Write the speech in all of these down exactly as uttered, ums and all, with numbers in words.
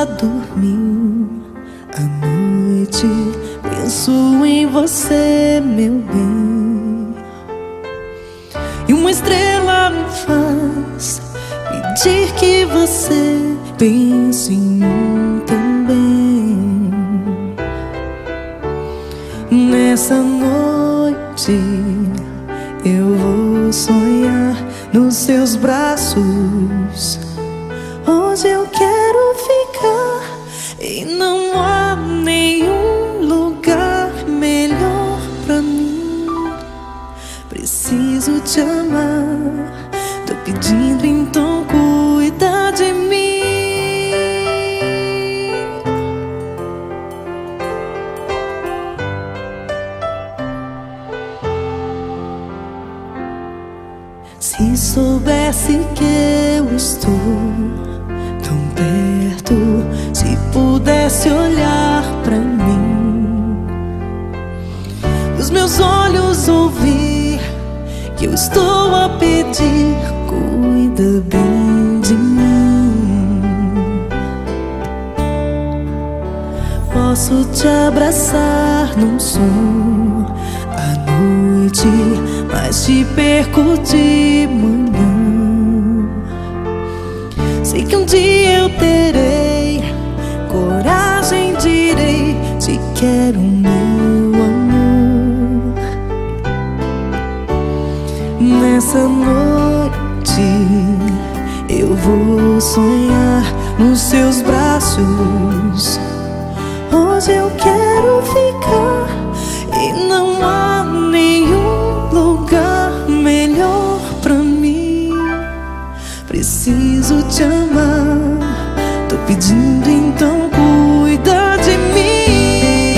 dormir à noite, penso em você, meu bem. E uma estrela me faz pedir que você pense em mim também. Nessa noite eu vou sonhar nos seus braços. Hoje eu quero ficar e não há nenhum lugar melhor pra mim. Preciso te amar, tô pedindo, então cuida de mim. Se soubesse que eu estou tão perto, se pudesse olhar pra mim, os meus olhos ouvir que eu estou a pedir, cuida bem de mim. Posso te abraçar num sonho à noite, mas te perco de manhã. Sei que um dia eu terei coragem, direi: te quero, meu amor. Nessa noite eu vou sonhar nos seus braços. Hoje eu quero ficar e não há nenhum lugar melhor pra mim. Preciso te amar, tô pedindo, então cuida de mim.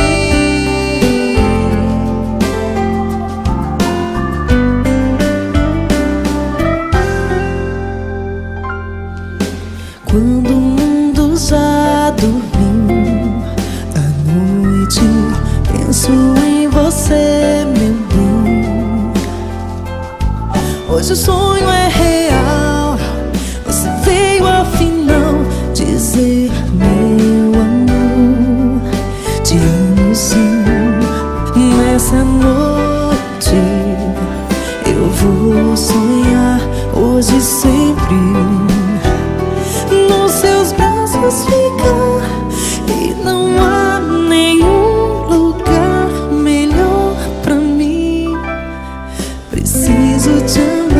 Quando o mundo já dormiu à noite, penso em você, meu bem. Hoje o sonho é real, você veio afinal dizer: meu amor, te amo sim. Nessa noite eu vou sonhar hoje e sempre nos seus braços ficar, e não há nenhum lugar melhor pra mim. Preciso te amar,